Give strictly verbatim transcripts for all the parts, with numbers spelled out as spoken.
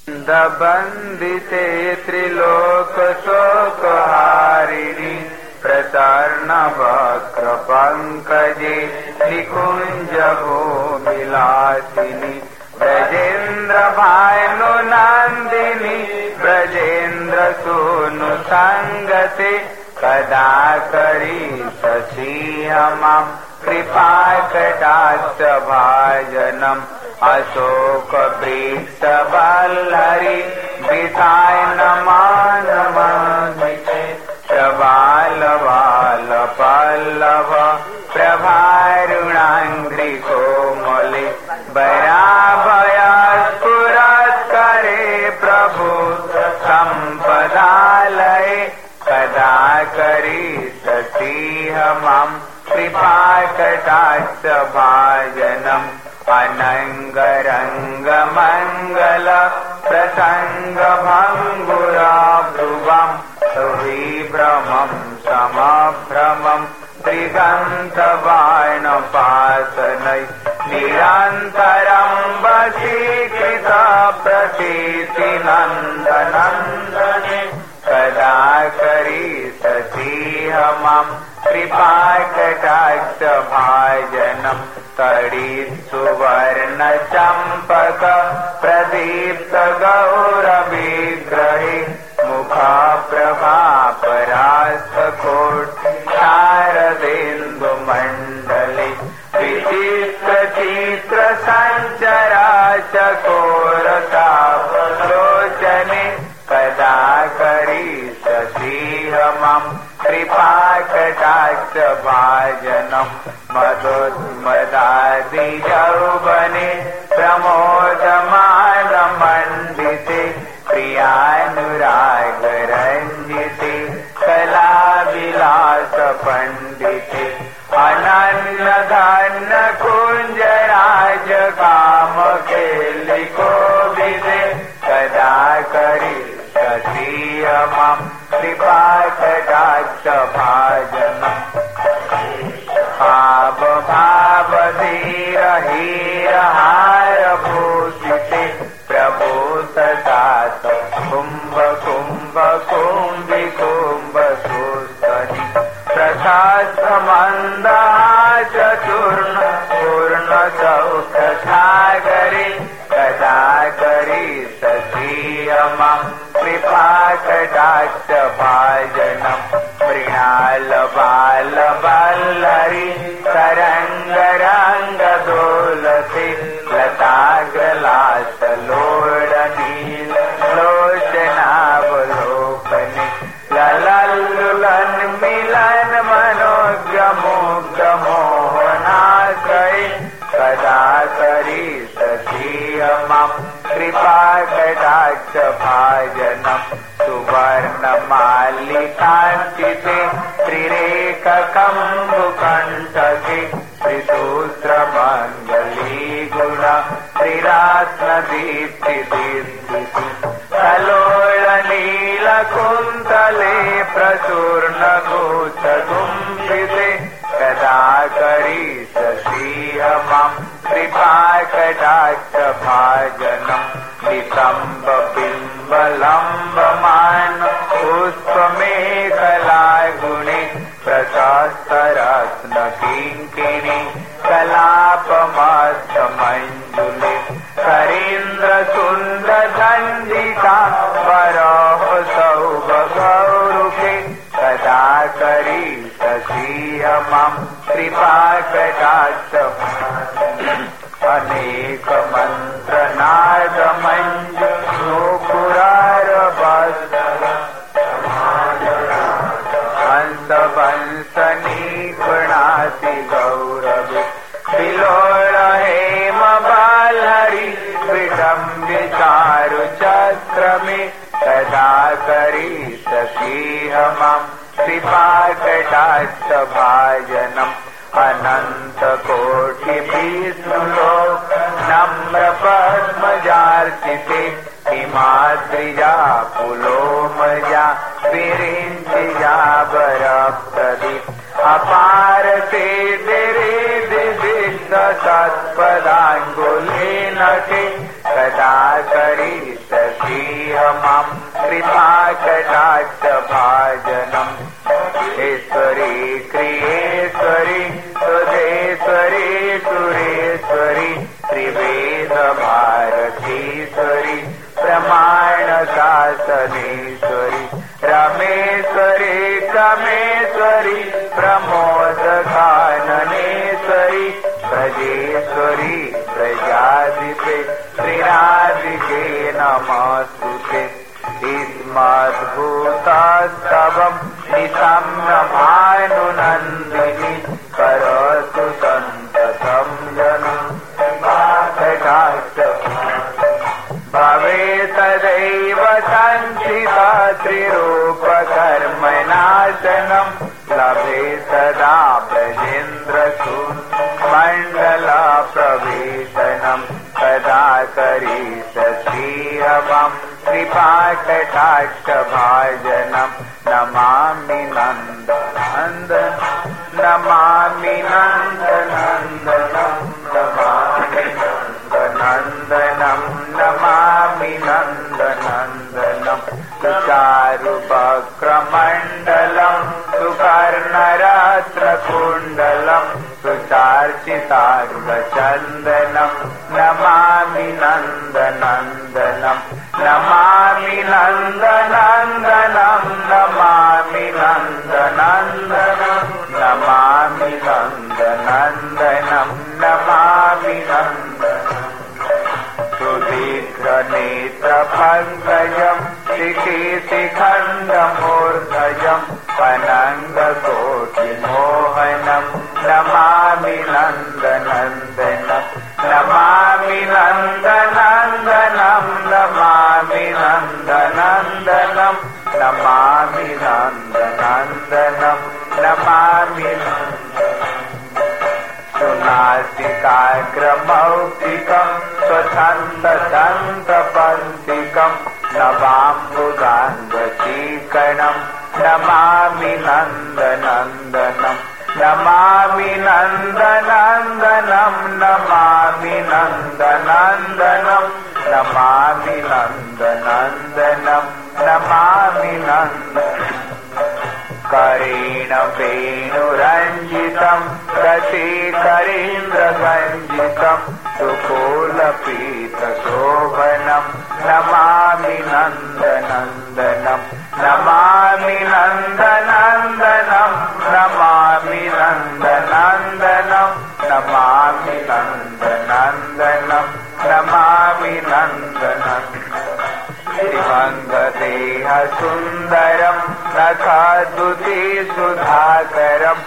बंदिते त्रिलोक शोकहारिणी प्रसन्न वक्र पंकजे निकुंज भूमिलासिनी ब्रजेन्द्र भानु नंदिनी ब्रजेन्द्र सूनु संगते कदा करी ससीहमां कृपा कटाक्ष भाजनम् अशोक वृक्ष वल्लरी विधाय नमानमामि प्रबाल बाल पल्लव प्रभारुणांघ्रि कोमले वराभय स्फुरत्करे प्रभु संपदालये कदा करी ससीहमां कृपा कटाक्ष भाजनम् अनंगरंग मंगल प्रसंग भंगुरा भ्रुवं विभ्रमं समभ्रमं त्रिगंध बाणपाशनै निरन्तरं वशीकृत प्रतीति नन्दनन्दने कदा करी ससीहमां कृपा कटाक्ष भाजनम् तड़ी सुवर्ण चंपक प्रदीप्त गौर विग्रहे मुखा प्रभा परास्त कोट शारदेन्दु मंडले विचित्र चित्र संचरा चकोरता लोचने कदा करी ससीहमां कृपा कटाक्ष भाजनम् मदोन्मदादि यौवने प्रमोदमान मंडिते प्रियानुराग रंजिते कला विलास पंडिते अनन्य धन कुंज राज काम केलि कोविदे कदा करी ससीहमां कृपा कटाक्ष भाजनम् भाव भाव धीर हीर हार भूषिते प्रभूतदात कुंभ कुंभ कुंभि कुंभ सुस्तनि प्रशास्त मंद चतुर्ण पूर्ण सौख सागरे कदा करी ससीहमां कृपा कटाक्ष भाजनम् मृणाल बाल वल्लरी तरंग रंग दोलते लताग्रलास लोडनील लोचनावलोकने ललल्लुलन मिलन मनोज्ञ मुग्ध मोहनाशये कदा करी ससीहमां कृपा कटाक्ष भाजनम् सुवर्ण मालिकांचिते त्रिरेख कंभुकंठके त्रिसूत्र मंगली गुण त्रिरात्न दीप्ति दीप्ति कलोल नील कुंतले प्रचूर्ण गुच्छ गुंफिते कदा करी ससीहमां कृपा कटाक्ष भाजनम् नितंब बिंब लंबमान पुष्पमेखला गुणे प्रशस्त रत्न किंकिणी कलापमस्त मंजुले करीन्द्र सुंदर दंडिका वरह सौभ गौरुके कदा करी ससीहमां कृपा कटाक्ष अनेक मंत्र नाद मंजु नूपुरार हंस वंशनी गुणाति गौरवे बिलोल हेम बालहरि विडम्बि चारु चक्र में कदा करी ससीहमां कृपा कटाक्ष भाजनम् अनंत कोटि विष्णु लोक नम्र पद्मजार्चिते हिमाद्रिजा पुलोमजा विरिंचिजा वर प्रदीप अपार से तेरे दिव्य सत्पदांगुली नटे कदा करी अखीश्वरी प्रमाण शासनेश्वरी रमेश्वरी कमेश्वरी प्रमोद काननेश्वरी ब्रजेश्वरी प्रजाधिपे श्रीराधिके नमस्तुते इस्मद्भूतस्तवम् निशम्य भानुनन्दिनी करोतु सन्ततं जनम् भवे तदैव संचिता त्रिरूपकर्मनाशनम् लभे सदा ब्रजेन्द्रसून्मण्डलप्रवेशनम् तदा करीषश्रीरवम् कृपाकटाक्षभाजनम् नमामि नन्दनन्दन नमामि नन्दनन्दनम् नमामि नन्दनन्दनम् नमामि नन्दनन्दनम् सुचारुवक्रमण्डलम् सुवर्णरत्नकुण्डलम् सुचार्चितार्घचन्दनम् नमामि नन्दनन्दनम् नमामि नन्दनन्दनम् नमामि नन्दनन्दनम् नमामि नन्दनन्दनम् नमामि नन्दनम् सुदीर्घनेत्रपङ्कजम् शिखिशिखण्डमूर्धजम् अनङ्गकोटिमोहनम् नमामि नन्दनन्दनम् नमामि नन्दनन्दनम् नमामि नन्दनन्दनम् नमामि नन्दनन्दनम् नमामि सुनासिकाग्रमौक्तिकम् स्वच्छन्दतन्त्रपन्थिकम् नवाम्बुदाङ्गचीकणम् नमामि नन्दनन्दनम् नमामि नन्दनन्दनम् नमामि नन्दनन्दनम् नमामि नन्दनन्दनम् नमामि नन्दनम् करेण वेणुरञ्जितम् रसिकरेन्द्रगञ्जितम् सुकोलपीतशोभनम् नमामि नन्दनन्दनम् नमामि नन्दनन्दनम् नमामि नन्दनन्दनम् नमामि नन्दनन्दनम् नमामि नन्दनन्दनम् श्रीमङ्गदेह सुन्दरम् नखाद्युति सुधाकरम्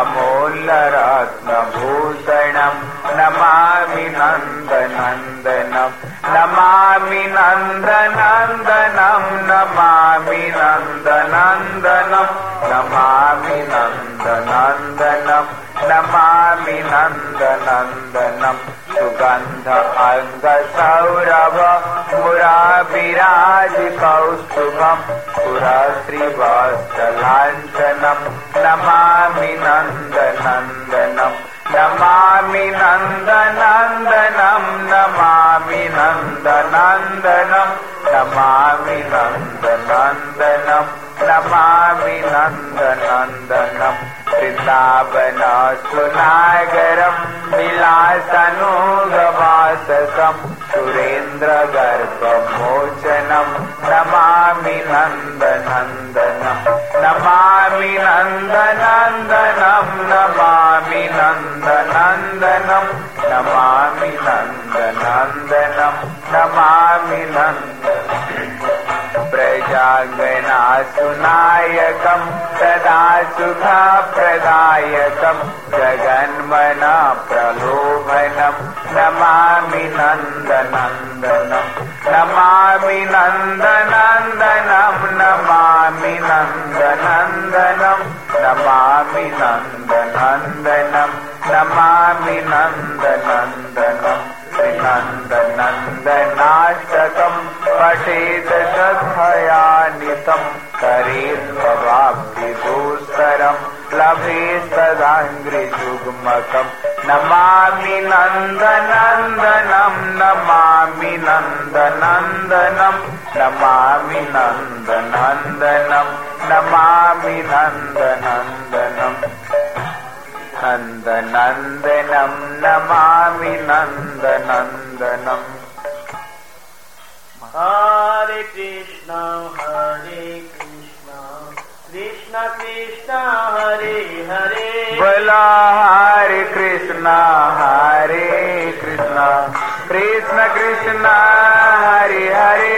अमूल्यरत्नभूषणम् नमामि नन्दनन्दनम् नमामि नन्दनन्दनम् नमामि नन्दनन्दनम् नमामि नन्दनन्दनम् नमामि नन्दनन्दनम् सुगन्ध अङ्गसौरभ मुराभिराज कौस्तुभम् पुरश्रीवत्सलाञ्छनम् नमामि नन्दनन्दनम् नमामि नन्दनन्दनम् नमामि नन्दनन्दनम् नमामि नन्दनन्दनम् नमामि नन्दनन्दनम् वृन्दावन सुनागरम् विलासनुगवाससम् सुरेन्द्रगर्भमोचनम् नमामि नन्दनन्दनम् नमामि नन्दनन्दनम् नमामि नन्दनन्दनम् नमामि नन्दनन्दनम् नमामि नन्दनन्दनम् प्रजागणासुनायकम् सदा सुखप्रदायकम् जगन्मन प्रलोभनम् नमामि नन्दनन्दनम् नमामि नन्दनन्दनम् नमामि नन्दनन्दनम् नमामि नन्दनन्दनम् नमामि नन्दनन्दनम् नन्दनन्दनाष्टकम् पठेत श्रद्धयानितम् करेद्भवाब्धिदुस्तरम् लभे सदाङ्घ्रिजुग्मकम् Namami नन्दनन्दनम् Namami नन्दनन्दनम् Namami नन्दनन्दनम् Namami नन्दनन्दनम् नन्दनन्दनम् Namami नन्दनन्दनम् Hare Krishna, Hare Krishna, Krishna Krishna, Hare Hare. बोला हरे कृष्णा हरे कृष्णा कृष्ण कृष्ण हरे हरे.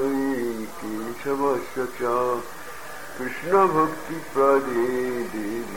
कृष्ण भक्ति प्रदे देवी.